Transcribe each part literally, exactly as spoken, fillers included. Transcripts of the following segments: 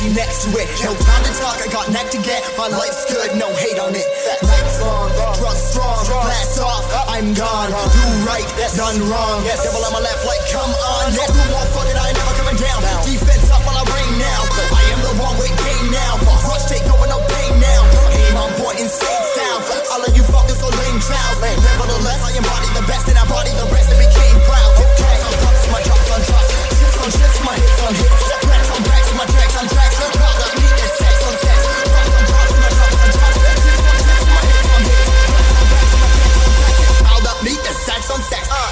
she next to it. No time to talk, I got neck to get. My life's good, no hate on it. Nights long, trust strong, blast off, I'm gone. Do right, done wrong. Devil on my left, like come on. Yeah, do more, fuck it, I ain't never coming down. Defense up while I rain now. I am the one way game now. Rush take over, no pain now. Aim on point, insane style. All of you fuckers are lame clowns. Nevertheless, I embody the best and I body the rest and became proud. Tracks on drops, my drops on drops. Chips on chips, my hits on hits. Tracks on tracks, my tracks on tracks. Proud of me, it's sex on sex. Drops on drops, my drops on drops. Chips on chips, my hits on hits. Tracks on tracks, my tracks on tracks. Proud of me, it's sex on sex. Uh.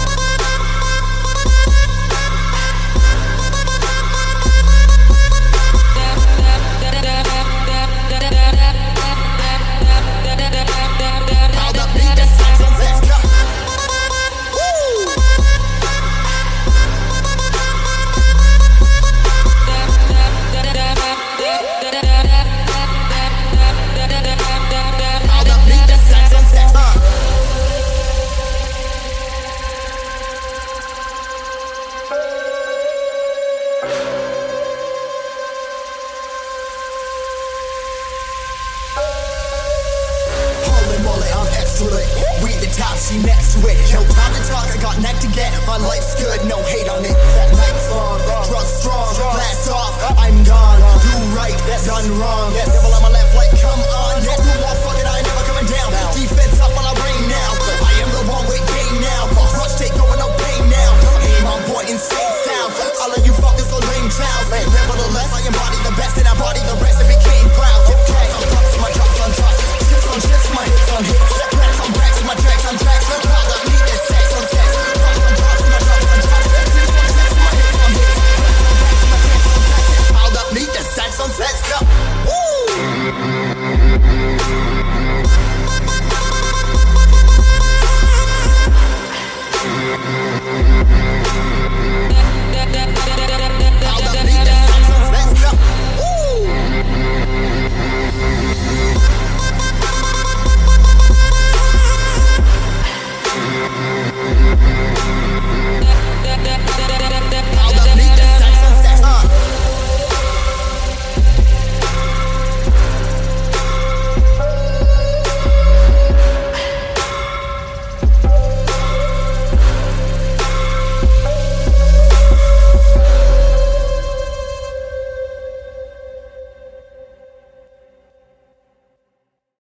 We the top, she next to it. No time to talk, I got neck to get. My life's good, no hate on it. Nights long, trust strong, blast off, I'm gone. Do right, done wrong.